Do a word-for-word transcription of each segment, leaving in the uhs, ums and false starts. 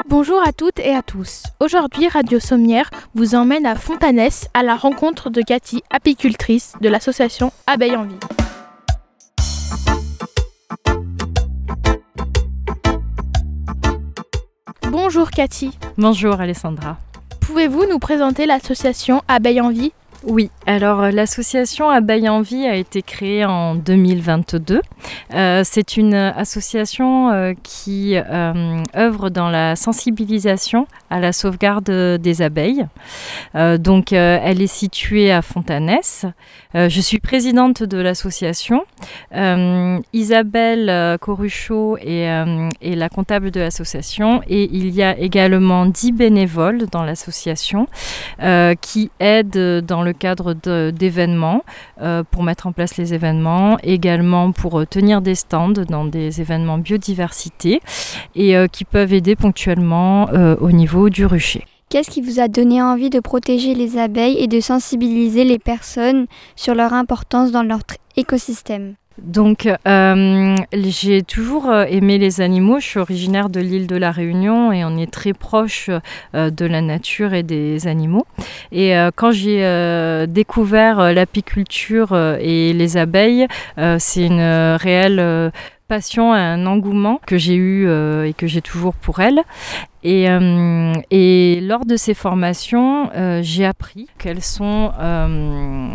Bonjour à toutes et à tous. Aujourd'hui, Radio Sommière vous emmène à Fontanès à la rencontre de Cathy, apicultrice de l'association Abeilles en Vie. Bonjour Cathy. Bonjour Alessandra. Pouvez-vous nous présenter l'association Abeilles en Vie ? Oui, alors euh, l'association Abeilles en Vie a été créée en deux mille vingt-deux. Euh, c'est une association euh, qui euh, œuvre dans la sensibilisation à la sauvegarde des abeilles. Euh, donc euh, elle est située à Fontanès. Euh, je suis présidente de l'association. Euh, Isabelle Coruchot est, euh, est la comptable de l'association et il y a également dix bénévoles dans l'association euh, qui aident dans le cadre de, d'événements, euh, pour mettre en place les événements, également pour euh, tenir des stands dans des événements biodiversité et euh, qui peuvent aider ponctuellement euh, au niveau du rucher. Qu'est-ce qui vous a donné envie de protéger les abeilles et de sensibiliser les personnes sur leur importance dans leur tr- écosystème ? Donc, euh, j'ai toujours aimé les animaux. Je suis originaire de l'île de la Réunion et on est très proche euh, de la nature et des animaux. Et euh, quand j'ai euh, découvert l'apiculture euh, et les abeilles, euh, c'est une euh, réelle euh, passion, un engouement que j'ai eu euh, et que j'ai toujours pour elles. Et, euh, et lors de ces formations, euh, j'ai appris qu'elles sont euh,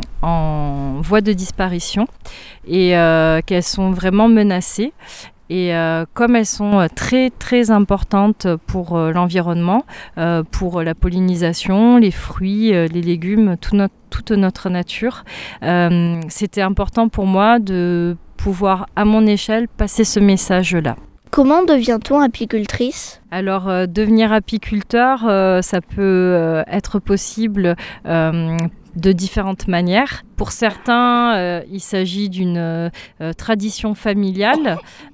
en voie de disparition et euh, qu'elles sont vraiment menacées. Et euh, comme elles sont très très importantes pour euh, l'environnement, euh, pour la pollinisation, les fruits, euh, les légumes, tout notre, toute notre nature, euh, c'était important pour moi de pouvoir, à mon échelle, passer ce message-là. Comment devient-on apicultrice ? Alors, euh, devenir apiculteur, euh, ça peut euh, être possible euh, de différentes manières. Pour certains, euh, il s'agit d'une euh, tradition familiale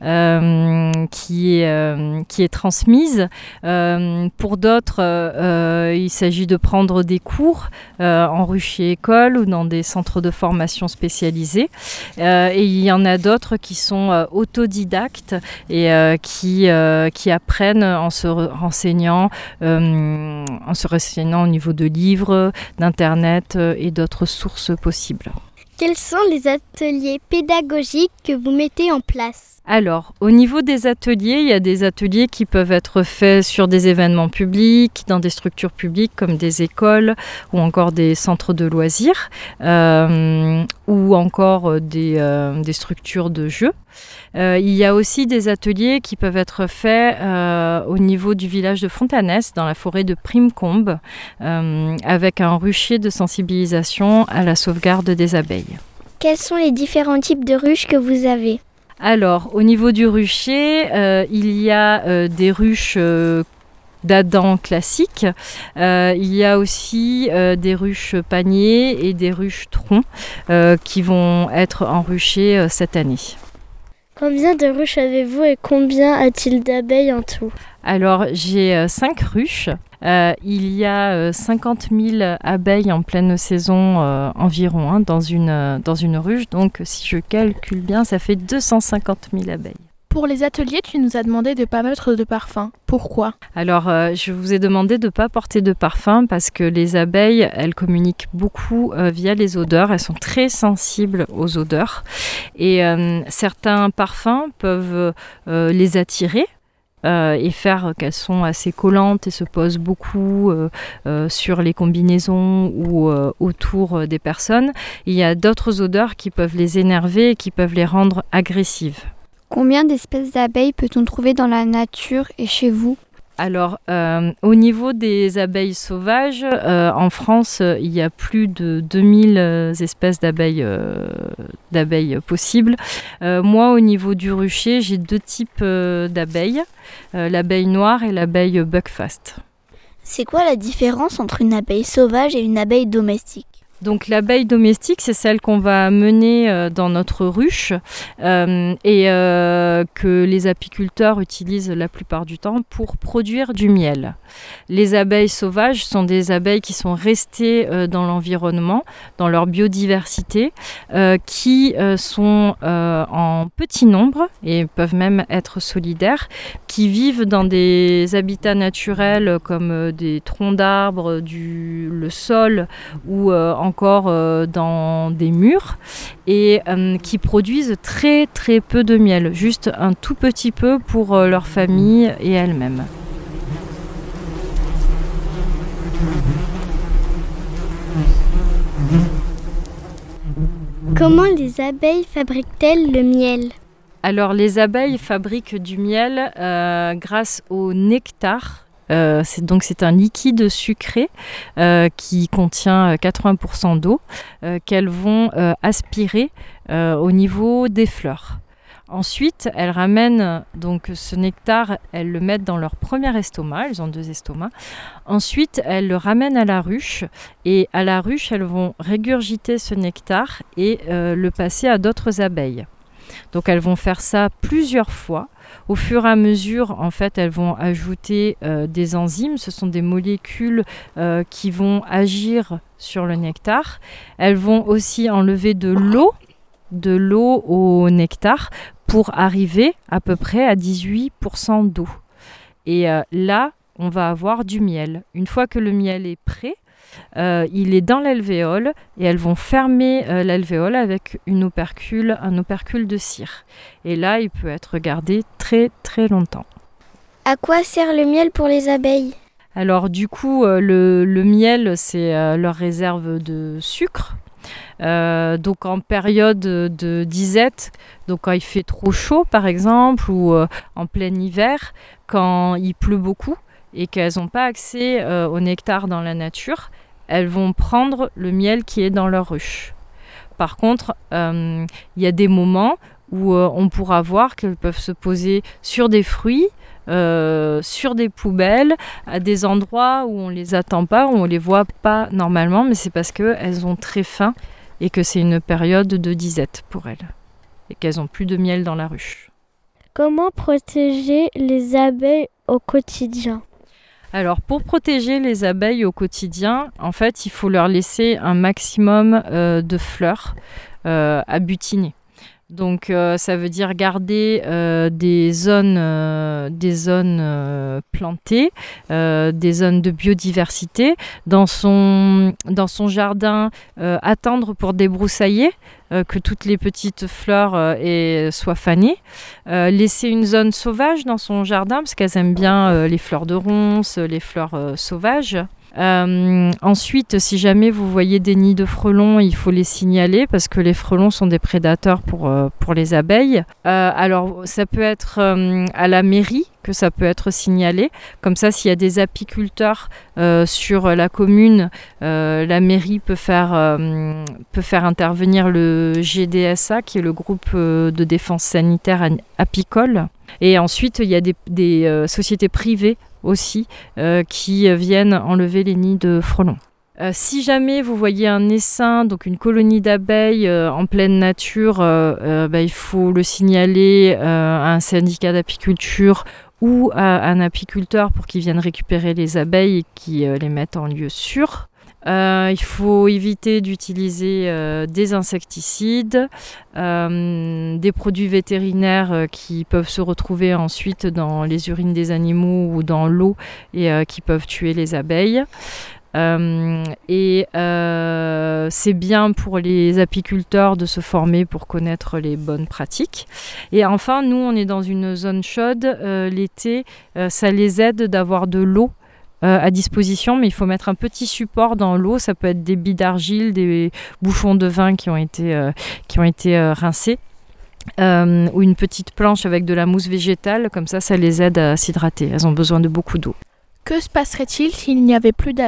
euh, qui, est, euh, qui est transmise. Euh, pour d'autres, euh, il s'agit de prendre des cours euh, en rucher école ou dans des centres de formation spécialisés. Euh, et il y en a d'autres qui sont euh, autodidactes et euh, qui, euh, qui apprennent en se renseignant, euh, en se renseignant au niveau de livres, d'internet euh, et d'autres sources possibles. Quels sont les ateliers pédagogiques que vous mettez en place ? Alors, au niveau des ateliers, il y a des ateliers qui peuvent être faits sur des événements publics, dans des structures publiques comme des écoles ou encore des centres de loisirs euh, ou encore des, euh, des structures de jeux. Euh, il y a aussi des ateliers qui peuvent être faits euh, au niveau du village de Fontanès, dans la forêt de Primecombe, euh, avec un rucher de sensibilisation à la sauvegarde des abeilles. Quels sont les différents types de ruches que vous avez ? Alors, au niveau du rucher, euh, il y a euh, des ruches euh, d'Adam classiques. Euh, il y a aussi euh, des ruches paniers et des ruches troncs euh, qui vont être en rucher euh, cette année. Combien de ruches avez-vous et combien a-t-il d'abeilles en tout ? Alors, j'ai euh, cinq ruches. Euh, il y a euh, cinquante mille abeilles en pleine saison euh, environ hein, dans, une, euh, dans une ruche. Donc, si je calcule bien, ça fait deux cent cinquante mille abeilles. Pour les ateliers, tu nous as demandé de ne pas mettre de parfum. Pourquoi ? Alors, euh, je vous ai demandé de ne pas porter de parfum parce que les abeilles, elles communiquent beaucoup euh, via les odeurs. Elles sont très sensibles aux odeurs. Et euh, certains parfums peuvent euh, les attirer. Euh, et faire qu'elles sont assez collantes et se posent beaucoup euh, euh, sur les combinaisons ou euh, autour des personnes. Il y a d'autres odeurs qui peuvent les énerver et qui peuvent les rendre agressives. Combien d'espèces d'abeilles peut-on trouver dans la nature et chez vous ? Alors, euh, au niveau des abeilles sauvages, euh, en France, euh, il y a plus de deux mille euh, espèces d'abeilles, euh, d'abeilles possibles. Euh, moi, au niveau du rucher, j'ai deux types euh, d'abeilles, euh, l'abeille noire et l'abeille buckfast. C'est quoi la différence entre une abeille sauvage et une abeille domestique ? Donc l'abeille domestique, c'est celle qu'on va mener euh, dans notre ruche euh, et euh, que les apiculteurs utilisent la plupart du temps pour produire du miel. Les abeilles sauvages sont des abeilles qui sont restées euh, dans l'environnement, dans leur biodiversité, euh, qui euh, sont euh, en petit nombre et peuvent même être solidaires, qui vivent dans des habitats naturels comme euh, des troncs d'arbres, du, le sol ou euh, encore euh, dans des murs et euh, qui produisent très très peu de miel, juste un tout petit peu pour euh, leur famille et elles-mêmes. Comment les abeilles fabriquent-elles le miel ? Alors les abeilles fabriquent du miel euh, grâce au nectar. Euh, c'est, donc c'est un liquide sucré euh, qui contient quatre-vingts pour cent d'eau euh, qu'elles vont euh, aspirer euh, au niveau des fleurs. Ensuite, elles ramènent donc ce nectar, elles le mettent dans leur premier estomac, elles ont deux estomacs. Ensuite, elles le ramènent à la ruche et à la ruche, elles vont régurgiter ce nectar et euh, le passer à d'autres abeilles. Donc elles vont faire ça plusieurs fois. Au fur et à mesure, en fait, elles vont ajouter euh, des enzymes. Ce sont des molécules euh, qui vont agir sur le nectar. Elles vont aussi enlever de l'eau, de l'eau au nectar pour arriver à peu près à dix-huit pour cent d'eau. Et euh, là, on va avoir du miel. Une fois que le miel est prêt, Euh, il est dans l'alvéole et elles vont fermer euh, l'alvéole avec une opercule, un opercule de cire. Et là, il peut être gardé très très longtemps. À quoi sert le miel pour les abeilles ? Alors du coup, euh, le, le miel, c'est euh, leur réserve de sucre. Euh, donc en période de disette, donc quand il fait trop chaud par exemple, ou euh, en plein hiver, quand il pleut beaucoup et qu'elles n'ont pas accès euh, au nectar dans la nature, elles vont prendre le miel qui est dans leur ruche. Par contre, euh, il y a des moments où euh, on pourra voir qu'elles peuvent se poser sur des fruits, euh, sur des poubelles, à des endroits où on ne les attend pas, où on ne les voit pas normalement, mais c'est parce qu'elles ont très faim et que c'est une période de disette pour elles et qu'elles n'ont plus de miel dans la ruche. Comment protéger les abeilles au quotidien ? Alors, pour protéger les abeilles au quotidien, en fait, il faut leur laisser un maximum euh, de fleurs euh, à butiner. Donc, euh, ça veut dire garder euh, des zones, euh, des zones euh, plantées, euh, des zones de biodiversité. Dans son, dans son jardin, euh, attendre pour débroussailler, euh, que toutes les petites fleurs euh, aient, soient fanées. Euh, laisser une zone sauvage dans son jardin, parce qu'elles aiment bien euh, les fleurs de ronces, les fleurs euh, sauvages. Euh, ensuite, si jamais vous voyez des nids de frelons, il faut les signaler parce que les frelons sont des prédateurs pour, euh, pour les abeilles. Euh, alors, ça peut être euh, à la mairie que ça peut être signalé. Comme ça, s'il y a des apiculteurs euh, sur la commune, euh, la mairie peut faire, euh, peut faire intervenir le G D S A, qui est le groupe euh, de défense sanitaire apicole. Et ensuite, il y a des, des euh, sociétés privées aussi euh, qui viennent enlever les nids de frelons. Euh, si jamais vous voyez un essaim, donc une colonie d'abeilles euh, en pleine nature, euh, euh, bah, il faut le signaler euh, à un syndicat d'apiculture ou à un apiculteur pour qu'ils viennent récupérer les abeilles et qu'ils euh, les mettent en lieu sûr. Euh, il faut éviter d'utiliser euh, des insecticides, euh, des produits vétérinaires euh, qui peuvent se retrouver ensuite dans les urines des animaux ou dans l'eau et euh, qui peuvent tuer les abeilles. Euh, et euh, c'est bien pour les apiculteurs de se former pour connaître les bonnes pratiques. Et enfin, nous, on est dans une zone chaude. Euh, l'été, euh, ça les aide d'avoir de l'eau Euh, à disposition, mais il faut mettre un petit support dans l'eau. Ça peut être des billes d'argile, des bouchons de vin qui ont été, euh, qui ont été euh, rincés, euh, ou une petite planche avec de la mousse végétale. Comme ça, ça les aide à s'hydrater. Elles ont besoin de beaucoup d'eau. Que se passerait-il s'il n'y avait plus d'abeilles ?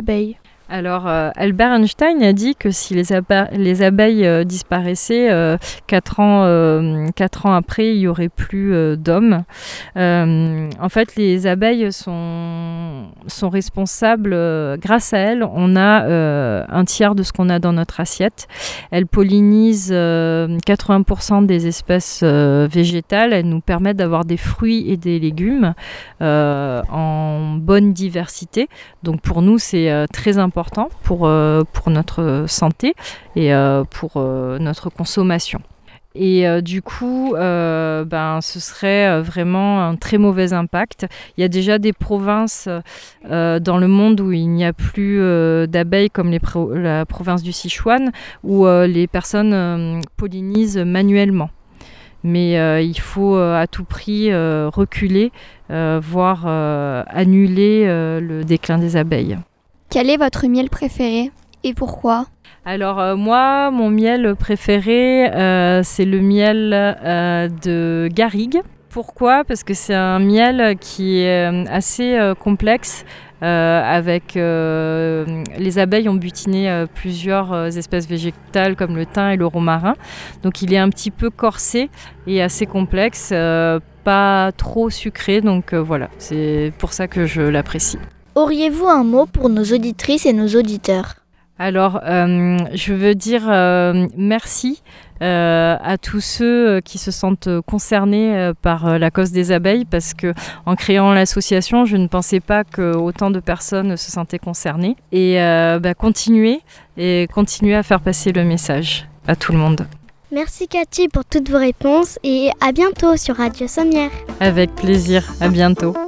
Alors, euh, Albert Einstein a dit que si les, aba- les abeilles euh, disparaissaient, euh, quatre ans, euh, quatre ans après, il n'y aurait plus euh, d'hommes. Euh, en fait, les abeilles sont, sont responsables, euh, grâce à elles, on a euh, un tiers de ce qu'on a dans notre assiette. Elles pollinisent euh, quatre-vingts pour cent des espèces euh, végétales. Elles nous permettent d'avoir des fruits et des légumes euh, en bonne diversité. Donc, pour nous, c'est euh, très important. important pour, euh, pour notre santé et euh, pour euh, notre consommation. Et euh, du coup, euh, ben, ce serait vraiment un très mauvais impact. Il y a déjà des provinces euh, dans le monde où il n'y a plus euh, d'abeilles, comme les pro- la province du Sichuan, où euh, les personnes euh, pollinisent manuellement. Mais euh, il faut euh, à tout prix euh, reculer, euh, voire euh, annuler euh, le déclin des abeilles. Quel est votre miel préféré et pourquoi ? Alors euh, moi, mon miel préféré, euh, c'est le miel euh, de garrigue. Pourquoi ? Parce que c'est un miel qui est assez euh, complexe. Euh, avec euh, les abeilles ont butiné euh, plusieurs euh, espèces végétales comme le thym et le romarin. Donc il est un petit peu corsé et assez complexe, euh, pas trop sucré. Donc euh, voilà, c'est pour ça que je l'apprécie. Auriez-vous un mot pour nos auditrices et nos auditeurs ? Alors, euh, je veux dire euh, merci euh, à tous ceux qui se sentent concernés euh, par euh, la cause des abeilles, parce que en créant l'association, je ne pensais pas que autant de personnes se sentaient concernées. Et euh, bah, continuez et continuez à faire passer le message à tout le monde. Merci Cathy pour toutes vos réponses et à bientôt sur Radio Sommière. Avec plaisir, à bientôt.